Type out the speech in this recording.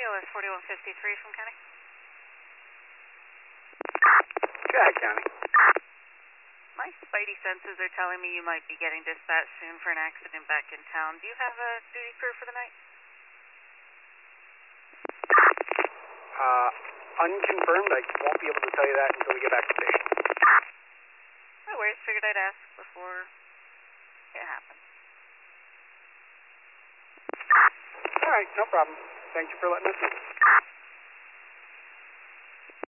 TOS 4153 from County. Go ahead, County. My spidey senses are telling me you might be getting dispatched soon for an accident back in town. Do you have a duty crew for the night? Unconfirmed. I won't be able to tell you that until we get back to station. No worries. Figured I'd ask before it happens. All right, no problem. Thank you for letting us know.